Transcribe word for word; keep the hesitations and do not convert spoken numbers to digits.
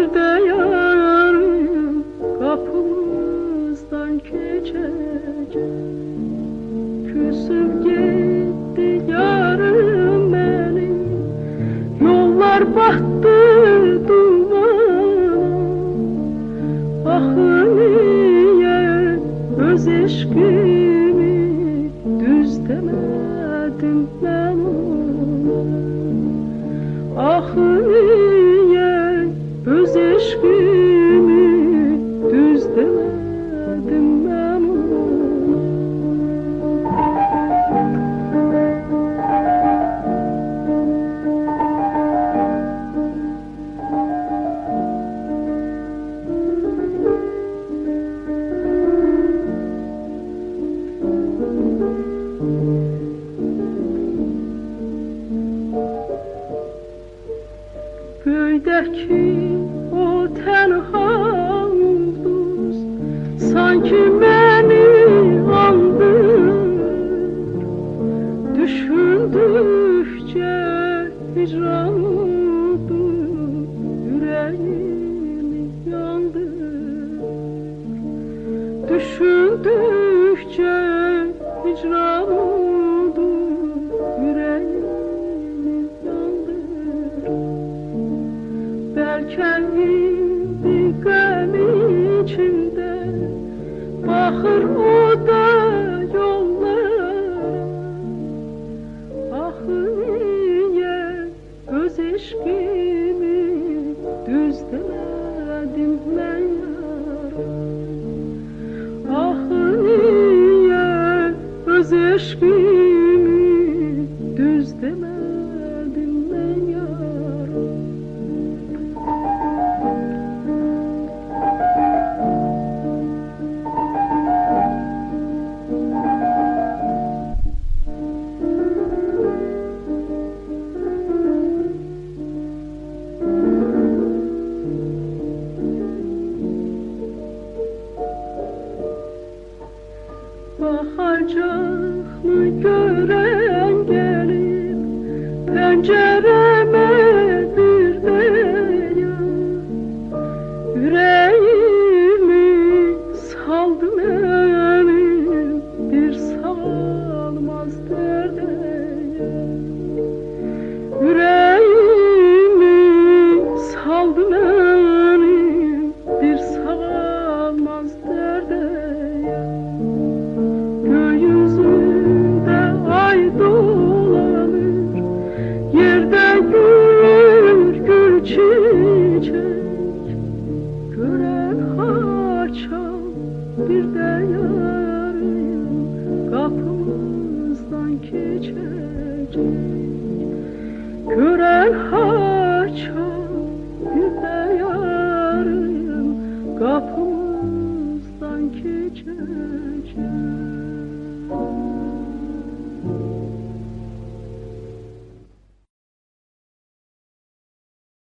Bir de yarın kapımızdan geçecek. Küsüp gitti yarım benim, yollar battı dumana. Ah niye öz eşkimi düz demedim ben ona. Ah niye öz eşkimi düz demedim ben ona. Göydeki o tenha ulduz sanki beni andır. Düşündükçe hicranıdır, yüreğimi yandır. Düşündükçe hicranıdır, yüreğimi yandır. Belki bir gam içinde bakır o da yollara. Ah niye öz eşkimi düz demedim ben yara. Ah niye öz eşkimi düz demedim ben yara. Bakacak mı gören gelip pencereme bir de ya. Yüreğimi saldı benim bir salmaz derde ya. Yüreğimi saldı benim bir salmaz derde ya. Gökyüzünde ay dolanır, yerde gül gül çiçek. Gören harçal bir de yarın kapımızdan geçecek. Gören harçal bir de yarın kapımızdan geçecek.